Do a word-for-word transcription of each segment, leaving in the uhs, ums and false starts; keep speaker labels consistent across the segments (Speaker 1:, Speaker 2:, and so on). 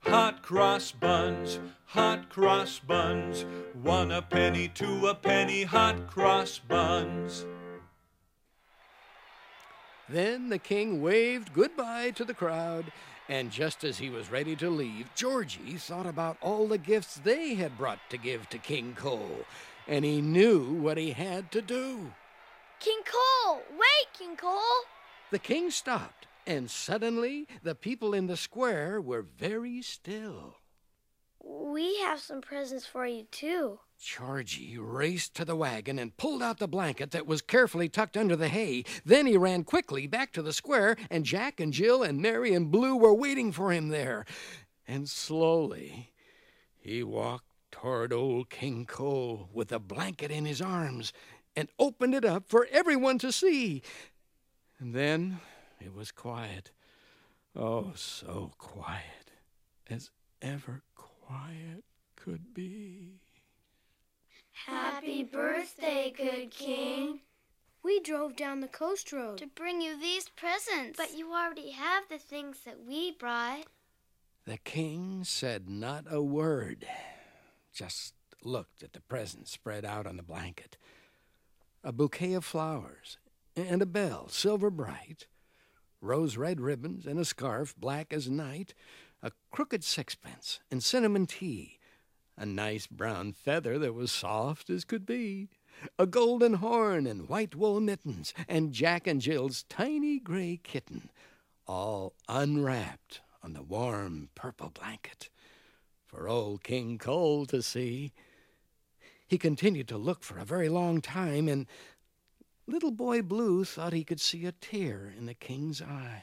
Speaker 1: Hot cross buns, hot cross buns, one a penny, two a penny, hot cross buns.
Speaker 2: Then the king waved goodbye to the crowd, and just as he was ready to leave, Georgie thought about all the gifts they had brought to give to King Cole, and he knew what he had to do.
Speaker 3: King Cole! Wait, King Cole!
Speaker 2: The king stopped, and suddenly the people in the square were very still.
Speaker 3: We have some presents for you, too.
Speaker 2: Georgie raced to the wagon and pulled out the blanket that was carefully tucked under the hay. Then he ran quickly back to the square, and Jack and Jill and Mary and Blue were waiting for him there. And slowly he walked toward old King Cole with the blanket in his arms and opened it up for everyone to see. And then it was quiet. Oh, so quiet, as ever quiet could be.
Speaker 3: Happy birthday, good king.
Speaker 4: We drove down the coast road
Speaker 3: to bring you these presents. But you already have the things that we brought.
Speaker 2: The king said not a word, just looked at the presents spread out on the blanket. A bouquet of flowers and a bell, silver bright, rose-red ribbons and a scarf, black as night, a crooked sixpence and cinnamon tea, a nice brown feather that was soft as could be, a golden horn and white wool mittens, and Jack and Jill's tiny gray kitten, all unwrapped on the warm purple blanket for old King Cole to see. He continued to look for a very long time, and Little Boy Blue thought he could see a tear in the king's eye.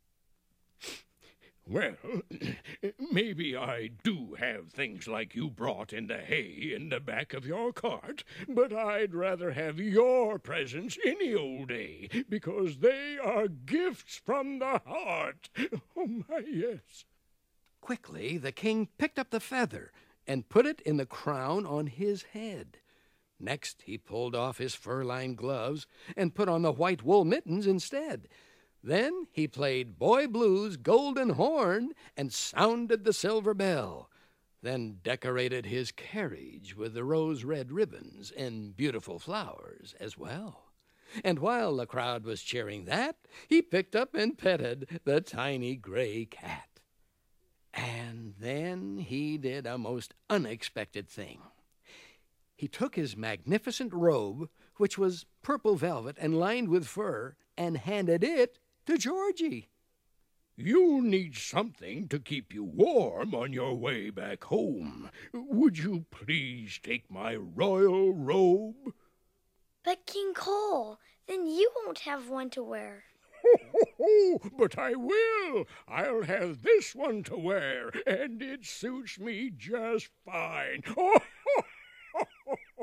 Speaker 5: Well, maybe I do have things like you brought in the hay in the back of your cart, but I'd rather have your presents any old day, because they are gifts from the heart. Oh, my, yes.
Speaker 2: Quickly, the king picked up the feather and put it in the crown on his head. Next, he pulled off his fur-lined gloves and put on the white wool mittens instead. Then he played Boy Blue's golden horn and sounded the silver bell, then decorated his carriage with the rose-red ribbons and beautiful flowers as well. And while the crowd was cheering that, he picked up and petted the tiny gray cat. And then he did a most unexpected thing. He took his magnificent robe, which was purple velvet and lined with fur, and handed it to Georgie.
Speaker 5: You need something to keep you warm on your way back home. Would you please take my royal robe?
Speaker 3: But King Cole, then you won't have one to wear.
Speaker 5: Ho, ho, ho, but I will. I'll have this one to wear, and it suits me just fine. Oh, ho, ho, ho, ho.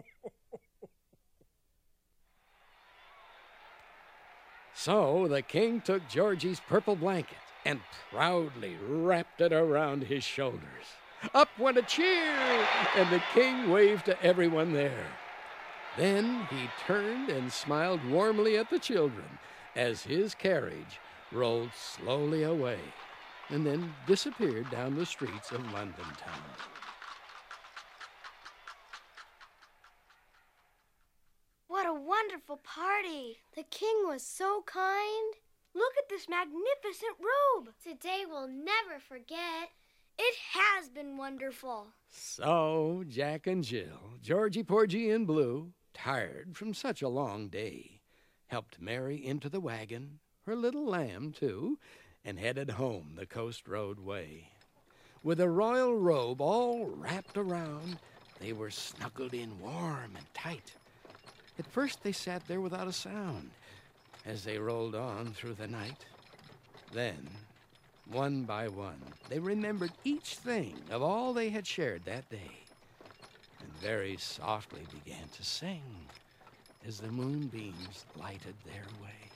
Speaker 2: So the king took Georgie's purple blanket and proudly wrapped it around his shoulders. Up went a cheer, and the king waved to everyone there. Then he turned and smiled warmly at the children as his carriage rolled slowly away and then disappeared down the streets of London town.
Speaker 3: What a wonderful party.
Speaker 4: The king was so kind. Look at this magnificent robe.
Speaker 3: Today we'll never forget. It has been wonderful.
Speaker 2: So Jack and Jill, Georgie, Porgy, and Blue, tired from such a long day, helped Mary into the wagon, her little lamb too, and headed home the coast road way. With a royal robe all wrapped around, they were snuggled in warm and tight. At first they sat there without a sound as they rolled on through the night. Then, one by one, they remembered each thing of all they had shared that day, and very softly began to sing as the moonbeams lighted their way.